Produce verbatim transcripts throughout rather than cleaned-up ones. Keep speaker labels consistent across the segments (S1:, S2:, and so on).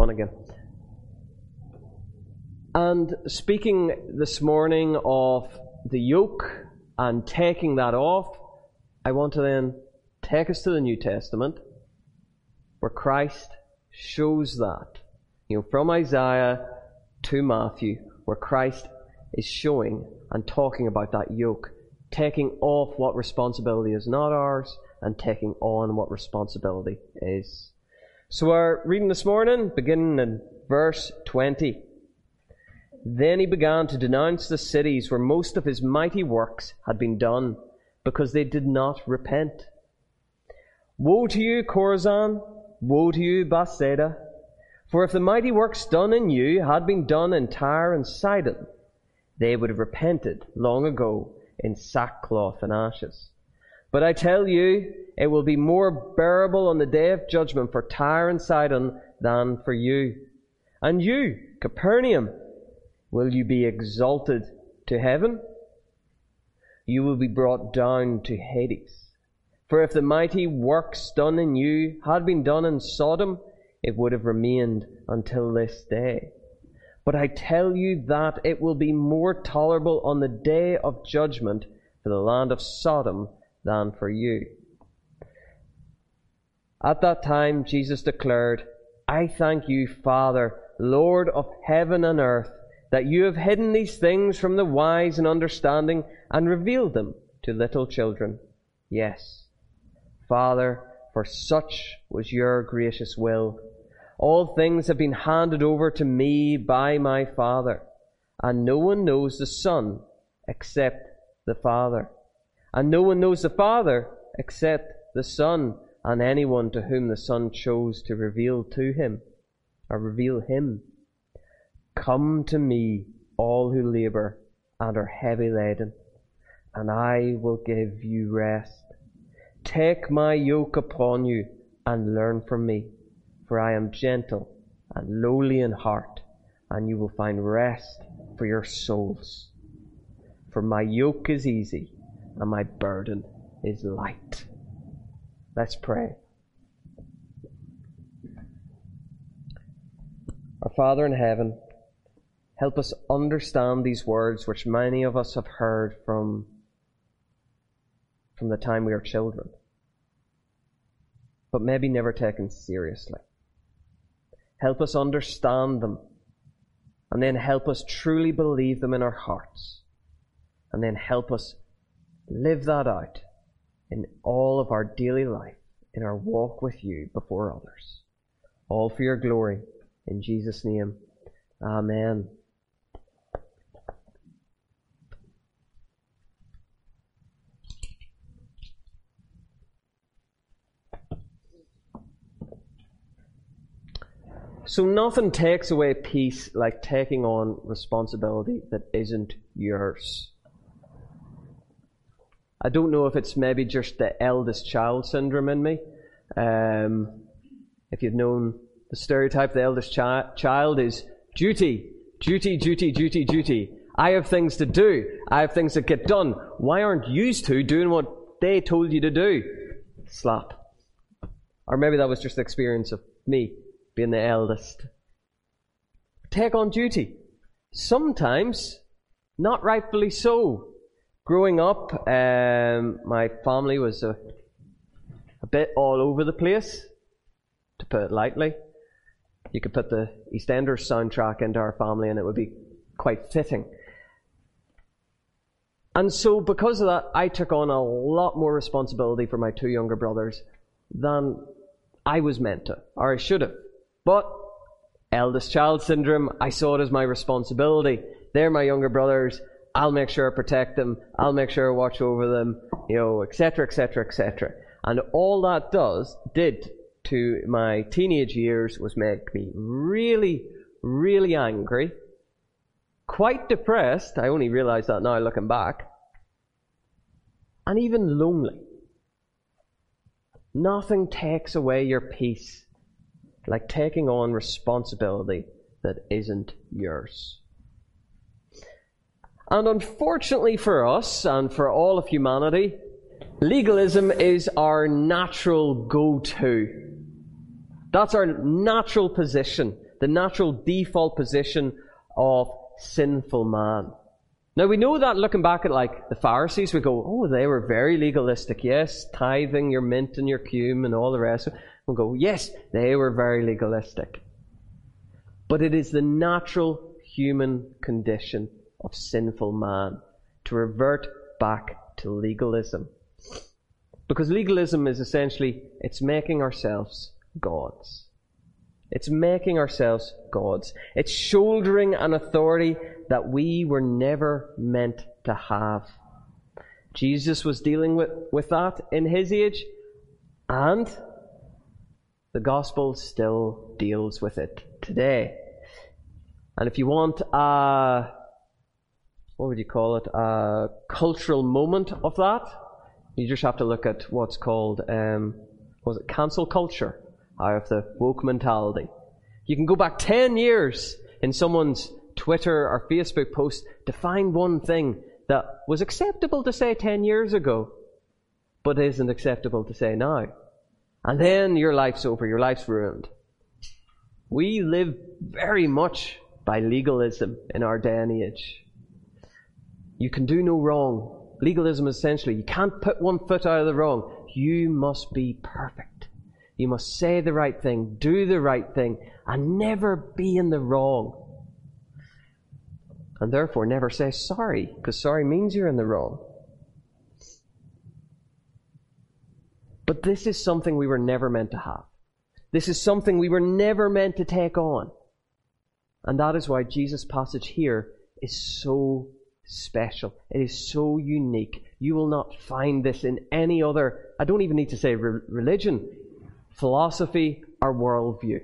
S1: on again. And speaking this morning of the yoke and taking that off, I want to then take us to the New Testament, where Christ shows that. You know, from Isaiah to Matthew, where Christ is showing and talking about that yoke, taking off what responsibility is not ours and taking on what responsibility is. So our reading this morning, beginning in verse twenty. Then he began to denounce the cities where most of his mighty works had been done, because they did not repent. Woe to you, Chorazin! Woe to you, Bethsaida! For if the mighty works done in you had been done in Tyre and Sidon, they would have repented long ago in sackcloth and ashes. But I tell you, it will be more bearable on the day of judgment for Tyre and Sidon than for you. And you, Capernaum, will you be exalted to heaven? You will be brought down to Hades. For if the mighty works done in you had been done in Sodom, it would have remained until this day. But I tell you that it will be more tolerable on the day of judgment for the land of Sodom than for you. At that time Jesus declared, I thank you, Father, Lord of heaven and earth, that you have hidden these things from the wise and understanding and revealed them to little children. Yes, Father, for such was your gracious will. All things have been handed over to me by my Father, and no one knows the Son except the Father, and no one knows the Father except the Son, and anyone to whom the Son chose to reveal to him, or reveal him. Come to me, all who labour and are heavy laden, and I will give you rest. Take my yoke upon you and learn from me, for I am gentle and lowly in heart, and you will find rest for your souls. For my yoke is easy and my burden is light. Let's pray. Our Father in heaven, help us understand these words which many of us have heard from, from the time we were children, but maybe never taken seriously. Help us understand them, and then help us truly believe them in our hearts, and then help us live that out in all of our daily life, in our walk with you before others. All for your glory, in Jesus' name. Amen. So nothing takes away peace like taking on responsibility that isn't yours. I don't know if it's maybe just the eldest child syndrome in me. Um, if you've known the stereotype, the eldest chi- child is duty, duty, duty, duty, duty. I have things to do. I have things that get done. Why aren't you two doing what they told you to do? Slap. Or maybe that was just the experience of me being the eldest. Take on duty. Sometimes, not rightfully so. Growing up, um, my family was a, a bit all over the place, to put it lightly. You could put the EastEnders soundtrack into our family and it would be quite fitting. And so because of that, I took on a lot more responsibility for my two younger brothers than I was meant to, or I should have. But eldest child syndrome, I saw it as my responsibility. They're my younger brothers. I'll make sure I protect them. I'll make sure I watch over them, you know, et cetera, et cetera, et cetera. And all that does, did to my teenage years was make me really, really angry, quite depressed. I only realize that now looking back. And even lonely. Nothing takes away your peace like taking on responsibility that isn't yours. And unfortunately for us and for all of humanity, legalism is our natural go-to. That's our natural position the natural default position of sinful man. Now we know that looking back at like the Pharisees, we go, oh, they were very legalistic. Yes, tithing your mint and your cume and all the rest. We'll go, yes, they were very legalistic. But it is the natural human condition of sinful man to revert back to legalism. Because legalism is essentially, it's making ourselves gods. It's making ourselves gods. It's shouldering an authority that we were never meant to have. Jesus was dealing with, with that in his age, and the gospel still deals with it today. And if you want a, what would you call it, a cultural moment of that, you just have to look at what's called, um, was it cancel culture? Out of the woke mentality. You can go back ten years in someone's Twitter or Facebook post to find one thing that was acceptable to say ten years ago, but isn't acceptable to say now. And then your life's over, your life's ruined. We live very much by legalism in our day and age. You can do no wrong. Legalism essentially, you can't put one foot out of the wrong. You must be perfect. You must say the right thing, do the right thing, and never be in the wrong. And therefore never say sorry, because sorry means you're in the wrong. But this is something we were never meant to have. This is something we were never meant to take on. And that is why Jesus' passage here is so special. It is so unique. You will not find this in any other, I don't even need to say re- religion, philosophy or worldview.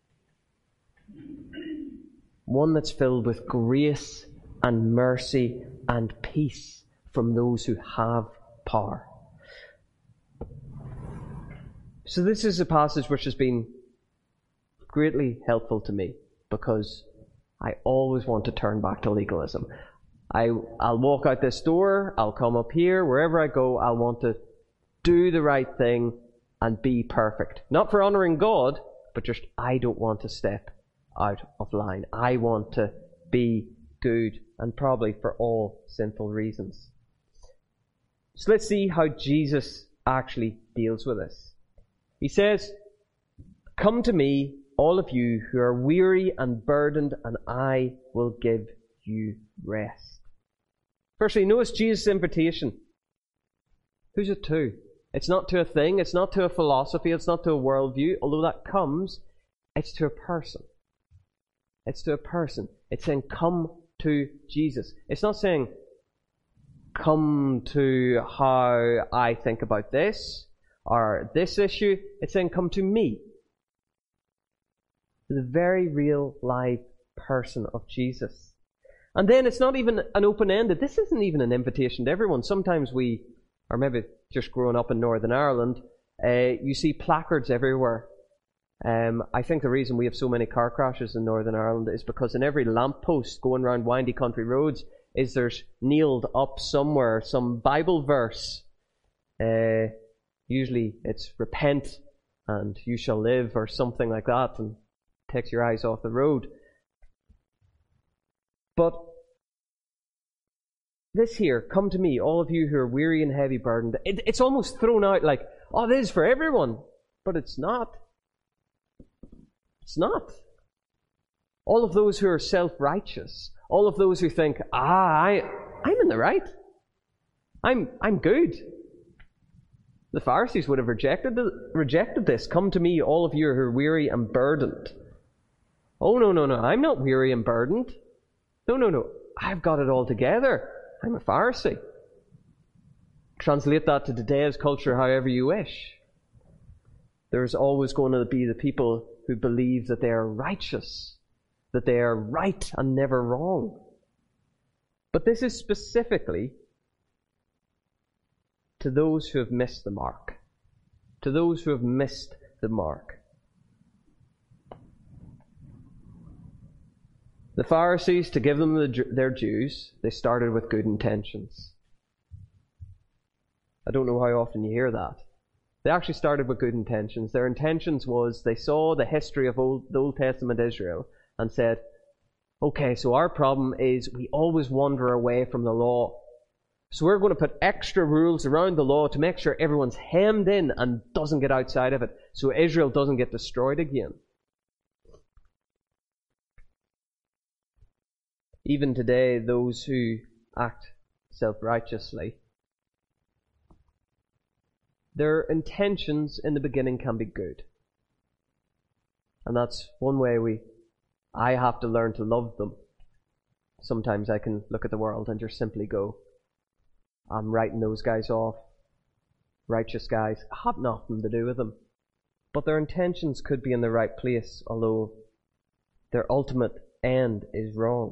S1: One that's filled with grace and mercy and peace from those who have power. So this is a passage which has been greatly helpful to me because I always want to turn back to legalism. I, I'll walk out this door, I'll come up here, wherever I go, I'll want to do the right thing and be perfect. Not for honouring God, but just I don't want to step out of line. I want to be good, and probably for all sinful reasons. So let's see how Jesus actually deals with this. He says, "Come to me, all of you who are weary and burdened, and I will give you rest." Firstly, notice Jesus' invitation. Who's it to? It's not to a thing, it's not to a philosophy, it's not to a worldview, although that comes, it's to a person. It's to a person. It's saying, come to Jesus. It's not saying, come to how I think about this, or this issue. It's saying, come to me. The very real, live person of Jesus. And then it's not even an open-ended. This isn't even an invitation to everyone. Sometimes we, or maybe just growing up in Northern Ireland, uh, you see placards everywhere. Um, I think the reason we have so many car crashes in Northern Ireland is because in every lamppost going around windy country roads is there's nailed up somewhere some Bible verse. Uh, usually it's repent and you shall live or something like that, and takes your eyes off the road. But this here, come to me, all of you who are weary and heavy burdened. It, it's almost thrown out like, oh, this is for everyone. But it's not. It's not. All of those who are self-righteous, all of those who think, ah, I, I'm in the right. I'm, I'm good. The Pharisees would have rejected, rejected this. Come to me, all of you who are weary and burdened. Oh, no, no, no, I'm not weary and burdened. No, no, no, I've got it all together. I'm a Pharisee. Translate that to today's culture however you wish. There's always going to be the people who believe that they are righteous, that they are right and never wrong. But this is specifically to those who have missed the mark. To those who have missed the mark. The Pharisees, to give them the, their dues, they started with good intentions. I don't know how often you hear that. They actually started with good intentions. Their intentions was they saw the history of old, the Old Testament Israel and said, okay, so our problem is we always wander away from the law. So we're going to put extra rules around the law to make sure everyone's hemmed in and doesn't get outside of it, so Israel doesn't get destroyed again. Even today, those who act self-righteously, their intentions in the beginning can be good. And that's one way we, I have to learn to love them. Sometimes I can look at the world and just simply go, I'm writing those guys off. Righteous guys. I have nothing to do with them. But their intentions could be in the right place, although their ultimate end is wrong.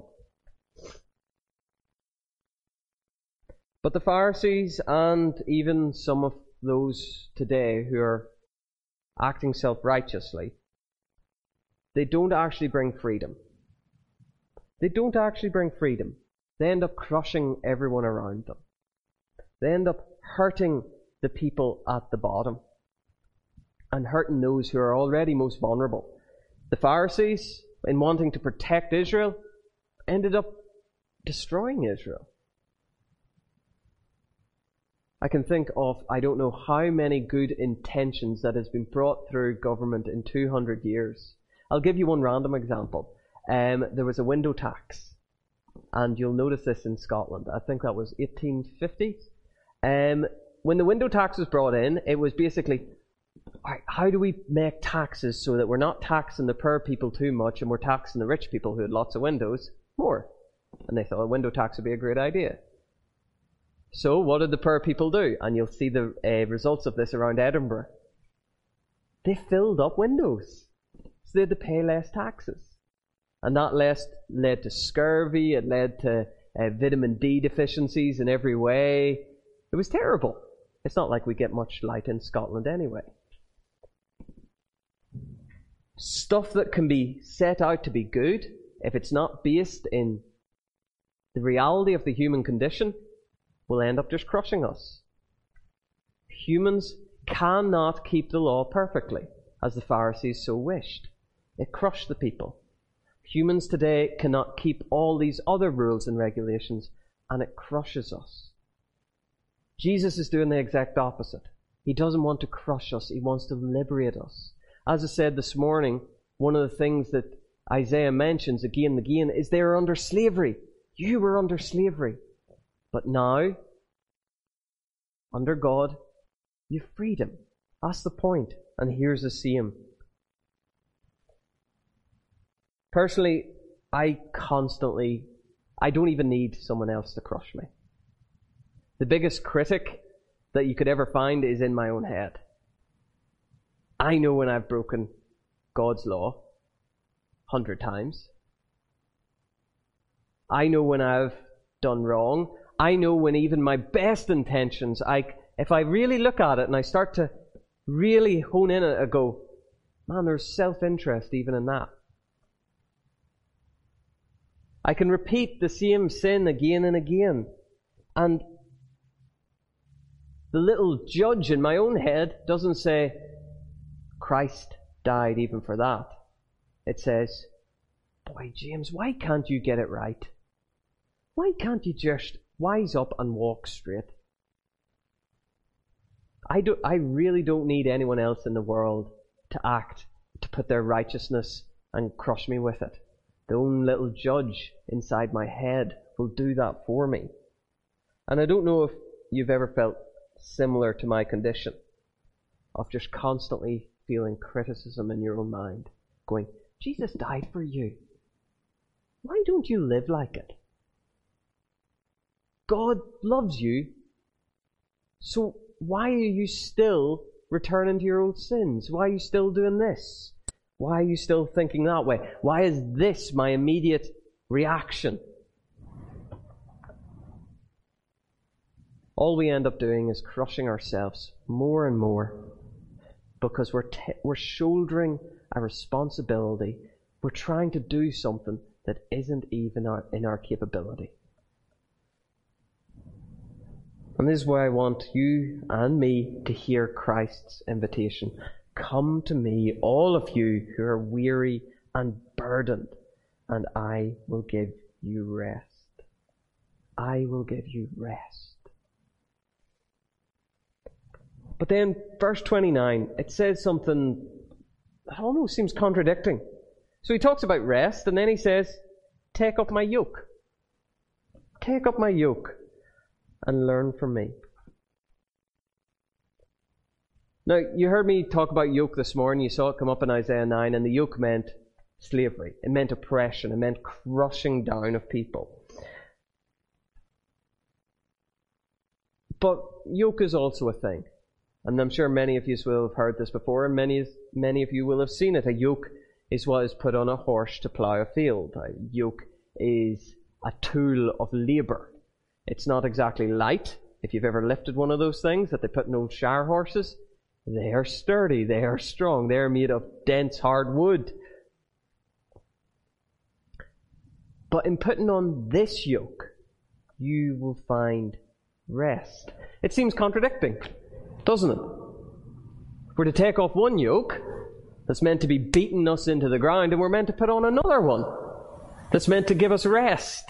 S1: But the Pharisees and even some of those today who are acting self-righteously, they don't actually bring freedom. They don't actually bring freedom. They end up crushing everyone around them. They end up hurting the people at the bottom and hurting those who are already most vulnerable. The Pharisees, in wanting to protect Israel, ended up destroying Israel. I can think of, I don't know how many good intentions that has been brought through government in two hundred years. I'll give you one random example. Um, there was a window tax, and you'll notice this in Scotland. I think that was eighteen fifty. Um, when the window tax was brought in, it was basically, how do we make taxes so that we're not taxing the poor people too much and we're taxing the rich people who had lots of windows more? And they thought a window tax would be a great idea. So what did the poor people do? And you'll see the uh, results of this around Edinburgh. They filled up windows, so they had to pay less taxes. And that less led to scurvy, it led to uh, vitamin D deficiencies in every way. It was terrible. It's not like we get much light in Scotland anyway. Stuff that can be set out to be good, if it's not based in the reality of the human condition, will end up just crushing us. Humans cannot keep the law perfectly, as the Pharisees so wished. It crushed the people. Humans today cannot keep all these other rules and regulations, and it crushes us. Jesus is doing the exact opposite. He doesn't want to crush us. He wants to liberate us. As I said this morning, one of the things that Isaiah mentions again and again is they are under slavery. You were under slavery. But now, under God, you've freedom. That's the point. And here's the same. Personally, I constantly, I don't even need someone else to crush me. The biggest critic that you could ever find is in my own head. I know when I've broken God's law a hundred times. I know when I've done wrong. I know when even my best intentions, I, if I really look at it and I start to really hone in it, I go, man, there's self-interest even in that. I can repeat the same sin again and again. And the little judge in my own head doesn't say, Christ died even for that. It says, boy, James, why can't you get it right? Why can't you just wise up and walk straight? I, do, I really don't need anyone else in the world to act, to put their righteousness and crush me with it. The own little judge inside my head will do that for me. And I don't know if you've ever felt similar to my condition of just constantly feeling criticism in your own mind, going, Jesus died for you. Why don't you live like it? God loves you, so why are you still returning to your old sins? Why are you still doing this? Why are you still thinking that way? Why is this my immediate reaction? All we end up doing is crushing ourselves more and more because we're t- we're shouldering a responsibility. We're trying to do something that isn't even our, in our capability. And this is why I want you and me to hear Christ's invitation. Come to me, all of you who are weary and burdened, and I will give you rest. I will give you rest. But then, verse twenty-nine, it says something that almost seems contradicting. So he talks about rest, and then he says, take up my yoke. Take up my yoke and learn from me. Now, you heard me talk about yoke this morning. You saw it come up in Isaiah nine, and the yoke meant slavery. It meant oppression. It meant crushing down of people. But yoke is also a thing. And I'm sure many of you will have heard this before, and many, many of you will have seen it. A yoke is what is put on a horse to plough a field. A yoke is a tool of labour. It's not exactly light. If you've ever lifted one of those things that they put in old shire horses, they are sturdy, they are strong, they are made of dense, hard wood. But in putting on this yoke, you will find rest. It seems contradicting, doesn't it? If we're to take off one yoke that's meant to be beating us into the ground, and we're meant to put on another one that's meant to give us rest.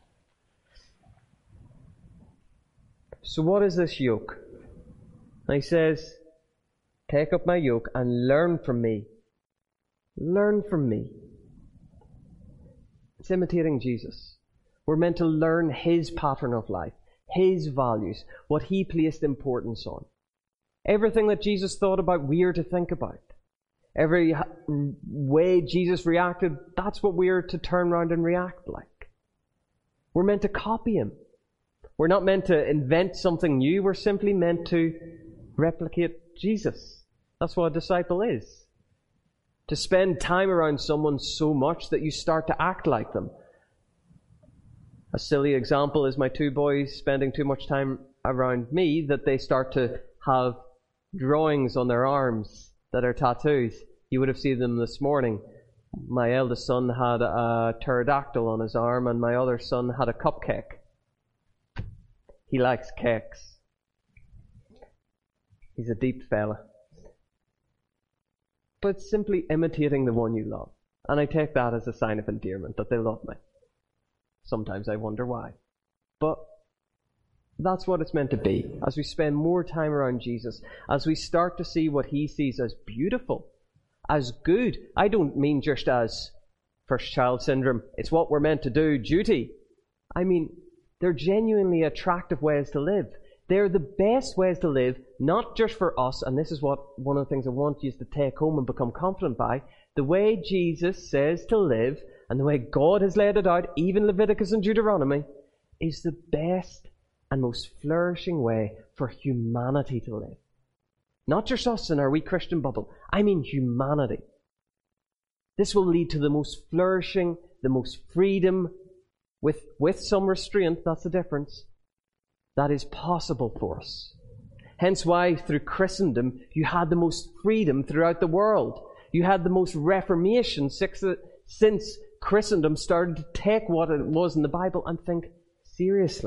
S1: So what is this yoke? And he says, take up my yoke and learn from me. Learn from me. It's imitating Jesus. We're meant to learn His pattern of life, His values, what He placed importance on. Everything that Jesus thought about, we are to think about. Every way Jesus reacted, that's what we are to turn around and react like. We're meant to copy Him. We're not meant to invent something new. We're simply meant to replicate Jesus. That's what a disciple is. To spend time around someone so much that you start to act like them. A silly example is my two boys spending too much time around me that they start to have drawings on their arms that are tattoos. You would have seen them this morning. My eldest son had a pterodactyl on his arm, and my other son had a cupcake. He likes cakes. He's a deep fella. But it's simply imitating the one you love. And I take that as a sign of endearment, that they love me. Sometimes I wonder why. But that's what it's meant to be. As we spend more time around Jesus, as we start to see what He sees as beautiful, as good. I don't mean just as first child syndrome, it's what we're meant to do, duty. I mean, they're genuinely attractive ways to live. They're the best ways to live, not just for us, and this is what one of the things I want you to take home and become confident by. The way Jesus says to live, and the way God has laid it out, even Leviticus and Deuteronomy, is the best and most flourishing way for humanity to live. Not just us in our wee Christian bubble. I mean humanity. This will lead to the most flourishing, the most freedom, with, with some restraint, that's the difference, that is possible for us. Hence why through Christendom you had the most freedom throughout the world. You had the most reformation since Christendom started to take what it was in the Bible and think seriously.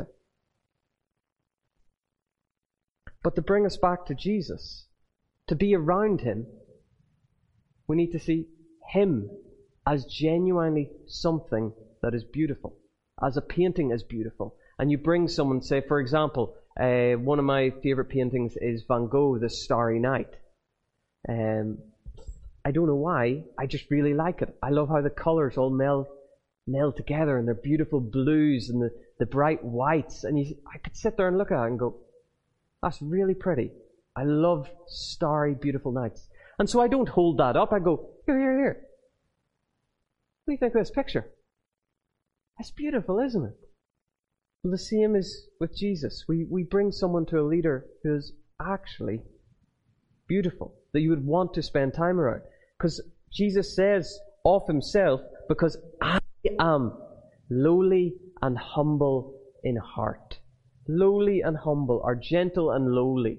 S1: But to bring us back to Jesus, to be around Him, we need to see Him as genuinely something that is beautiful, as a painting is beautiful. And you bring someone, say, for example, uh, one of my favourite paintings is Van Gogh, The Starry Night. Um, I don't know why, I just really like it. I love how the colours all meld, meld together, and they're beautiful blues and the, the bright whites. And you, I could sit there and look at it and go, that's really pretty. I love starry, beautiful nights. And so I don't hold that up. I go, here, here, here. What do you think of this picture? It's beautiful, isn't it? Well, the same is with Jesus. We, we bring someone to a leader who is actually beautiful, that you would want to spend time around. Because Jesus says of Himself, because I am lowly and humble in heart. Lowly and humble, or gentle and lowly.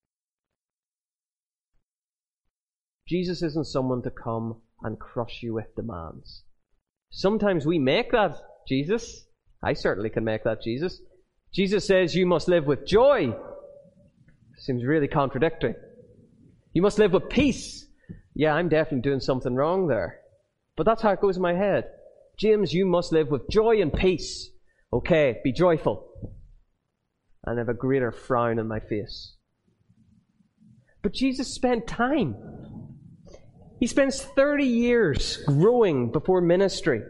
S1: Jesus isn't someone to come and crush you with demands. Sometimes we make that Jesus. I certainly can make that Jesus. Jesus says you must live with joy. Seems really contradictory. You must live with peace. Yeah, I'm definitely doing something wrong there. But that's how it goes in my head. James, you must live with joy and peace. Okay, be joyful. And have a greater frown on my face. But Jesus spent time. He spends thirty years growing before ministry.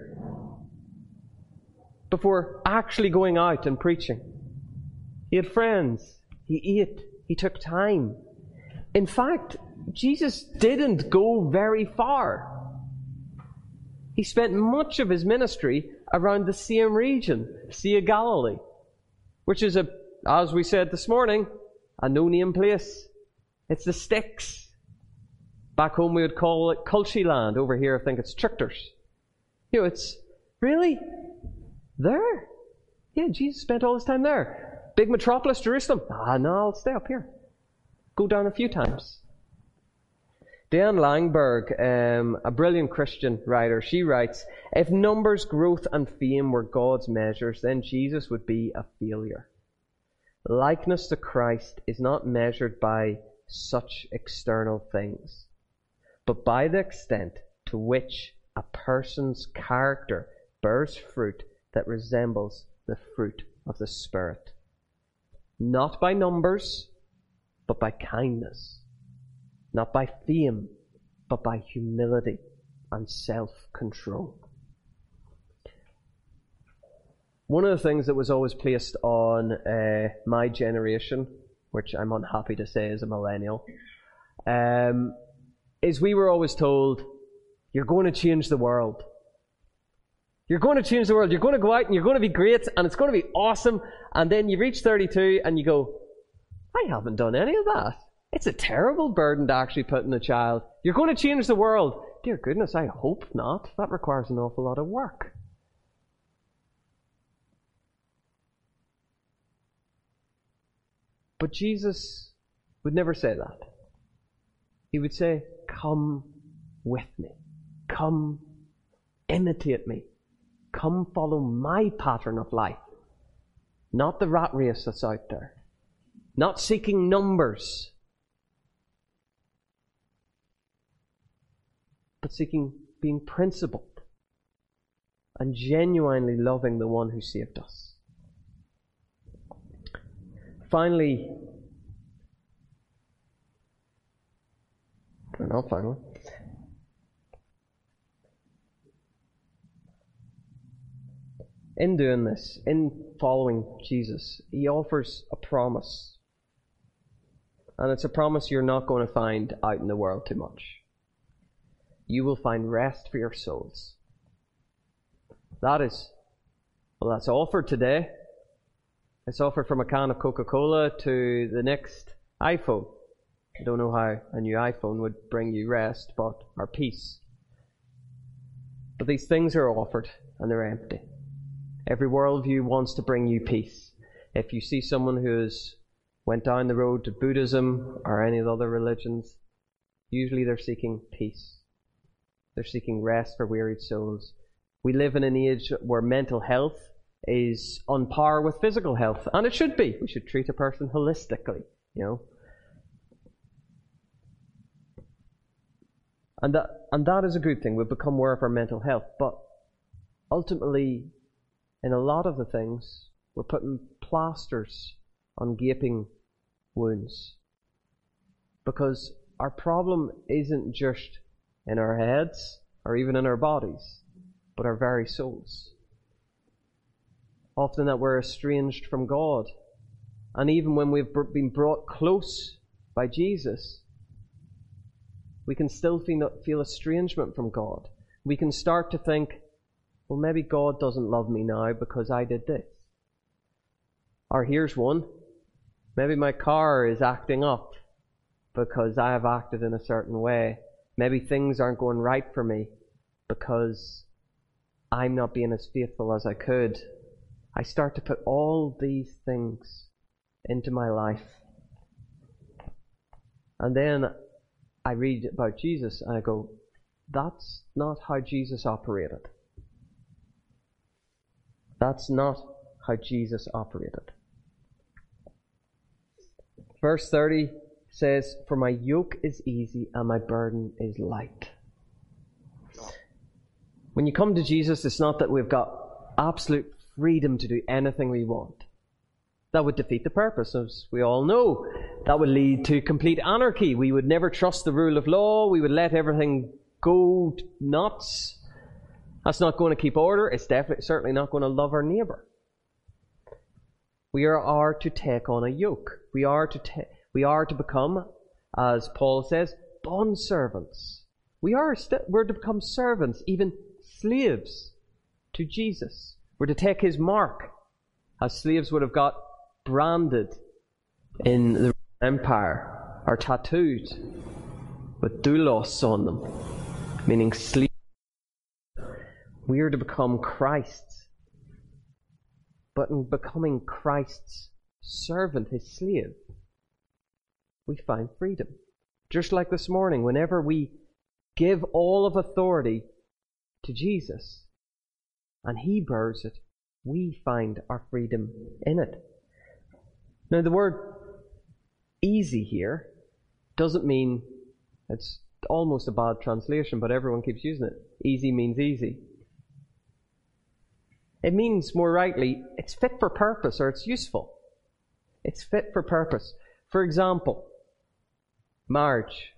S1: Before actually going out and preaching. He had friends. He ate. He took time. In fact, Jesus didn't go very far. He spent much of his ministry around the same region, Sea of Galilee, which is, a, as we said this morning, a no-name place. It's the sticks. Back home we would call it Culshy Land. Over here I think it's Trichters. You know, it's really there. Yeah, Jesus spent all his time there. Big metropolis, Jerusalem. Ah, no, I'll stay up here. Go down a few times. Diane Langberg, um, a brilliant Christian writer, she writes, if numbers, growth and fame were God's measures, then Jesus would be a failure. Likeness to Christ is not measured by such external things, but by the extent to which a person's character bears fruit that resembles the fruit of the Spirit. Not by numbers, but by kindness. Not by fame, but by humility and self-control. One of the things that was always placed on uh, my generation, which I'm unhappy to say is a millennial, um, is we were always told, you're going to change the world. You're going to change the world. You're going to go out and you're going to be great and it's going to be awesome. And then you reach thirty-two and you go, I haven't done any of that. It's a terrible burden to actually put on a child. You're going to change the world. Dear goodness, I hope not. That requires an awful lot of work. But Jesus would never say that. He would say, come with me. Come imitate me. Come follow my pattern of life. Not the rat race that's out there. Not seeking numbers. But seeking being principled and genuinely loving the one who saved us. Finally, or not finally, in doing this, in following Jesus, he offers a promise. And it's a promise you're not going to find out in the world too much. You will find rest for your souls. That is, well, that's offered today. It's offered from a can of Coca-Cola to the next iPhone. I don't know how a new iPhone would bring you rest, but or peace. But these things are offered, and they're empty. Every worldview wants to bring you peace. If you see someone who has went down the road to Buddhism or any of the other religions, usually they're seeking peace. They're seeking rest for wearied souls. We live in an age where mental health is on par with physical health, and it should be. We should treat a person holistically, you know. And that, and that is a good thing. We've become aware of our mental health, but ultimately, in a lot of the things, we're putting plasters on gaping wounds. Because our problem isn't just in our heads or even in our bodies, but our very souls. Often that we're estranged from God. And even when we've been brought close by Jesus, we can still feel, feel estrangement from God. We can start to think, well, maybe God doesn't love me now because I did this. Or here's one. Maybe my car is acting up because I have acted in a certain way. Maybe things aren't going right for me because I'm not being as faithful as I could. I start to put all these things into my life. And then I read about Jesus and I go, that's not how Jesus operated. That's not how Jesus operated. Verse thirty says, "For my yoke is easy and my burden is light." When you come to Jesus, it's not that we've got absolute freedom to do anything we want. That would defeat the purpose, as we all know. That would lead to complete anarchy. We would never trust the rule of law. We would let everything go nuts. That's not going to keep order. It's definitely, certainly not going to love our neighbour. We are, are to take on a yoke. We are to ta- we are to become, as Paul says, bondservants. We are st- we're to become servants, even slaves, to Jesus. We're to take his mark, as slaves would have got branded in the Empire, or tattooed with doulos on them, meaning slave. We are to become Christ's. But in becoming Christ's servant, his slave, we find freedom. Just like this morning, whenever we give all of authority to Jesus and he bears it, we find our freedom in it. Now, the word easy here doesn't mean, it's almost a bad translation, but everyone keeps using it. Easy means easy. It means, more rightly, it's fit for purpose, or it's useful. It's fit for purpose. For example, marriage.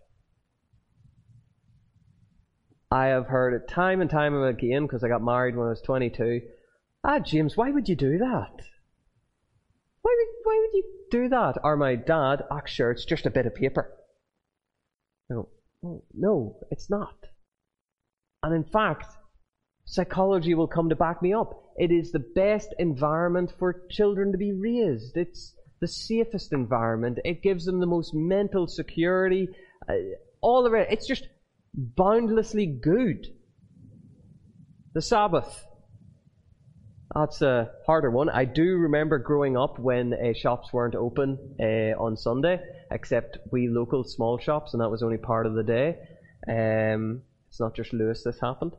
S1: I have heard it time and time again, because I got married when I was twenty-two. Ah, James, why would you do that? Why would, why would you do that? Or my dad, ah, sure, it's just a bit of paper. I go, oh, no, it's not. And in fact, psychology will come to back me up. It is the best environment for children to be raised. It's the safest environment. It gives them the most mental security. Uh, all the rest. It's just boundlessly good. The Sabbath. That's a harder one. I do remember growing up when uh, shops weren't open uh, on Sunday, except we local small shops, and that was only part of the day. Um, it's not just Lewis this happened.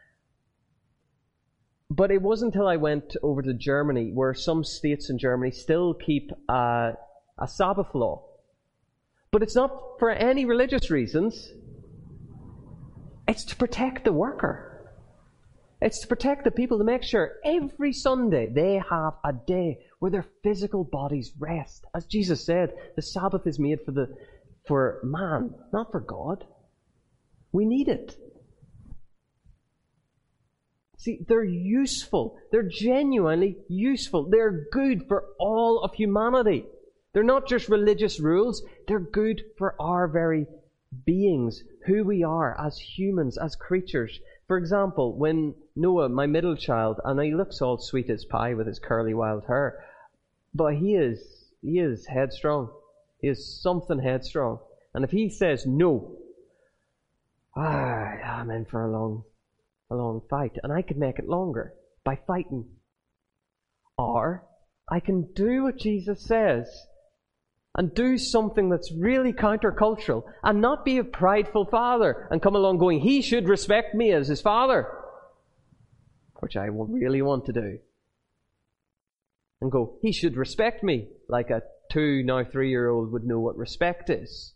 S1: But it wasn't until I went over to Germany, where some states in Germany still keep uh, a Sabbath law. But it's not for any religious reasons. It's to protect the worker. It's to protect the people, to make sure every Sunday they have a day where their physical bodies rest. As Jesus said, the Sabbath is made for the for man, not for God. We need it. See, they're useful. They're genuinely useful. They're good for all of humanity. They're not just religious rules. They're good for our very beings, who we are as humans, as creatures. For example, when Noah, my middle child, and he looks all sweet as pie with his curly wild hair, but he is, he is headstrong. He is something headstrong. And if he says no, ah, I'm in for a long a long fight, and I can make it longer by fighting. Or I can do what Jesus says and do something that's really countercultural and not be a prideful father and come along going, he should respect me as his father, which I really want to do. And go, he should respect me, like a two, now three-year-old would know what respect is.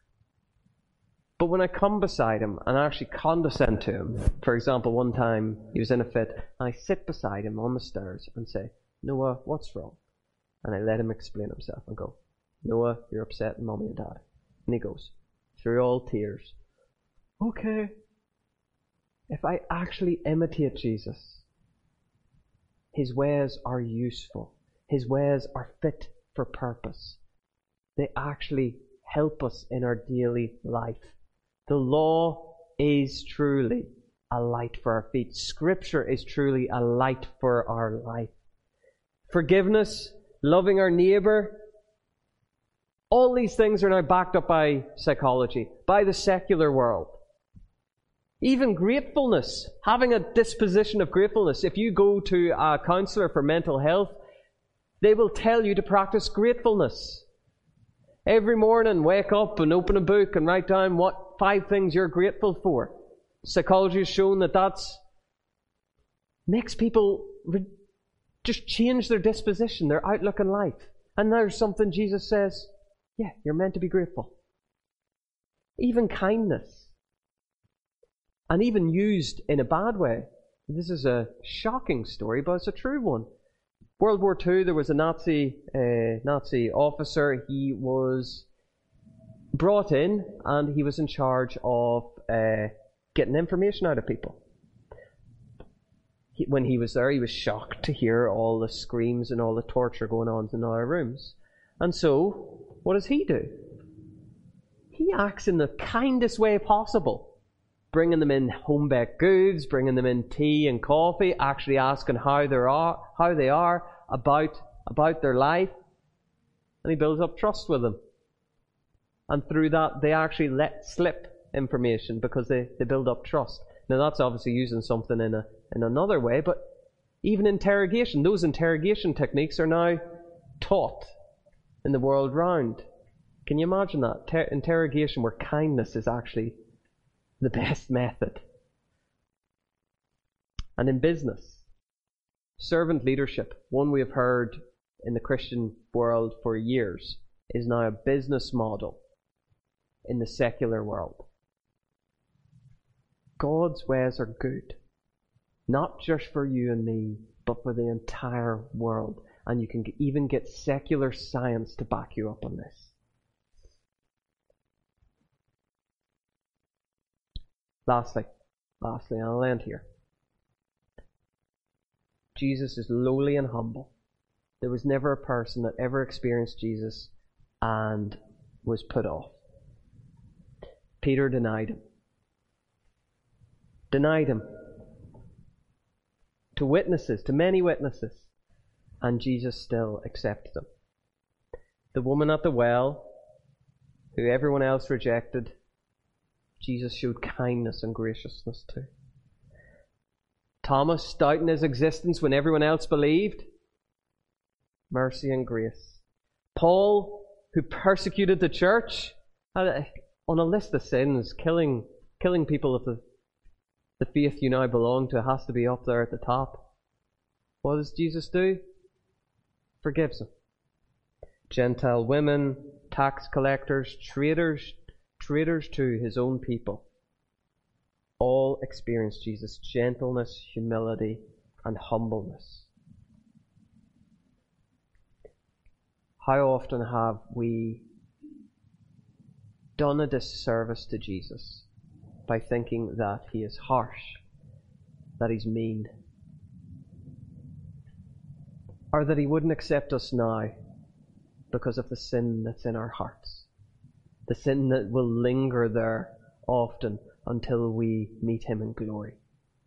S1: But when I come beside him and I actually condescend to him, for example, one time he was in a fit, and I sit beside him on the stairs and say, Noah, what's wrong? And I let him explain himself and go, Noah, you're upsetting Mommy and Dad. And he goes, through all tears, okay. If I actually imitate Jesus, his ways are useful. His ways are fit for purpose. They actually help us in our daily life. The law is truly a light for our feet. Scripture is truly a light for our life. Forgiveness, loving our neighbour, all these things are now backed up by psychology, by the secular world. Even gratefulness, having a disposition of gratefulness. If you go to a counsellor for mental health, they will tell you to practice gratefulness. Every morning, wake up and open a book and write down what five things you're grateful for. Psychology has shown that that makes people re- just change their disposition, their outlook in life. And there's something Jesus says, Yeah, you're meant to be grateful. Even kindness. And even used in a bad way. This is a shocking story, but it's a true one. World War Two, there was a Nazi uh, Nazi officer. He was brought in and he was in charge of uh, getting information out of people. He, when he was there, he was shocked to hear all the screams and all the torture going on in our rooms. And so, what does he do? He acts in the kindest way possible, bringing them in home-baked goods, bringing them in tea and coffee, actually asking how they are, how they are about, about their life. And he builds up trust with them. And through that, they actually let slip information because they, they build up trust. Now, that's obviously using something in a in another way, but even interrogation, those interrogation techniques are now taught in the world round. Can you imagine that? Ter- interrogation where kindness is actually the best method. And in business, servant leadership, one we have heard in the Christian world for years, is now a business model in the secular world. God's ways are good, not just for you and me, but for the entire world. And you can even get secular science to back you up on this. Lastly, lastly, and I'll end here. Jesus is lowly and humble. There was never a person that ever experienced Jesus and was put off. Peter denied him. Denied him. To witnesses, to many witnesses. And Jesus still accepted him. The woman at the well, who everyone else rejected, Jesus showed kindness and graciousness to. Thomas, doubting his existence when everyone else believed, mercy and grace. Paul, who persecuted the church, on a list of sins, killing killing people of the, the faith you now belong to has to be up there at the top. What does Jesus do? Forgives them. Gentile women, tax collectors, traitors, traitors to his own people, all experience Jesus' gentleness, humility, and humbleness. How often have we done a disservice to Jesus by thinking that he is harsh, that he's mean, or that he wouldn't accept us now because of the sin that's in our hearts, the sin that will linger there often until we meet him in glory.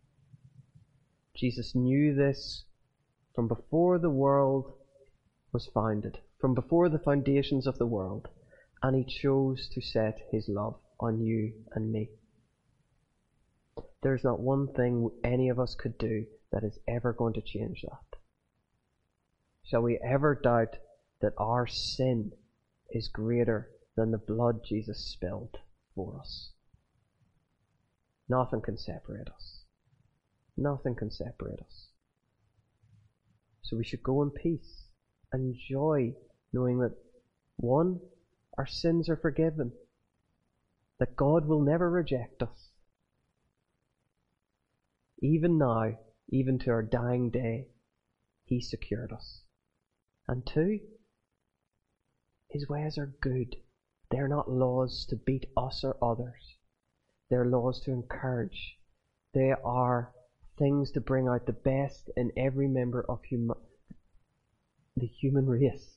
S1: Jesus knew this from before the world was founded, from before the foundations of the world, and he chose to set his love on you and me. There's not one thing any of us could do that is ever going to change that. Shall we ever doubt that our sin is greater than the blood Jesus spilled for us? Nothing can separate us. Nothing can separate us. So we should go in peace and enjoy knowing that, one, our sins are forgiven, that God will never reject us. Even now, even to our dying day, he secured us. And two, his ways are good. They're not laws to beat us or others. They're laws to encourage. They are things to bring out the best in every member of hum- the human race.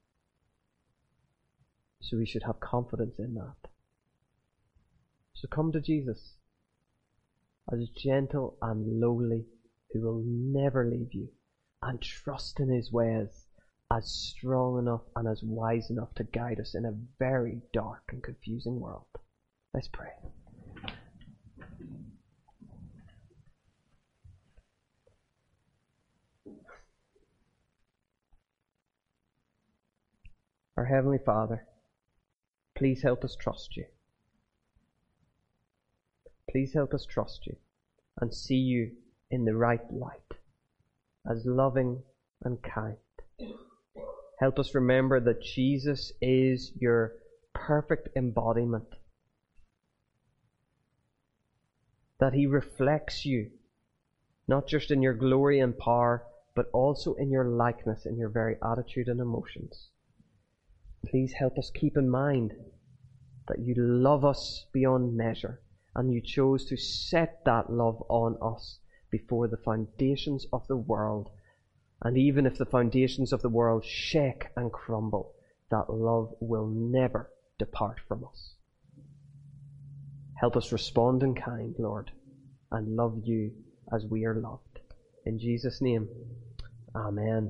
S1: So we should have confidence in that. So come to Jesus as gentle and lowly, who will never leave you, and trust in his ways as strong enough and as wise enough to guide us in a very dark and confusing world. Let's pray. Our Heavenly Father, please help us trust you. Please help us trust you and see you in the right light, as loving and kind. Help us remember that Jesus is your perfect embodiment. That he reflects you, not just in your glory and power, but also in your likeness, in your very attitude and emotions. Please help us keep in mind that you love us beyond measure, and you chose to set that love on us before the foundations of the world. And even if the foundations of the world shake and crumble, that love will never depart from us. Help us respond in kind, Lord, and love you as we are loved. In Jesus' name, amen.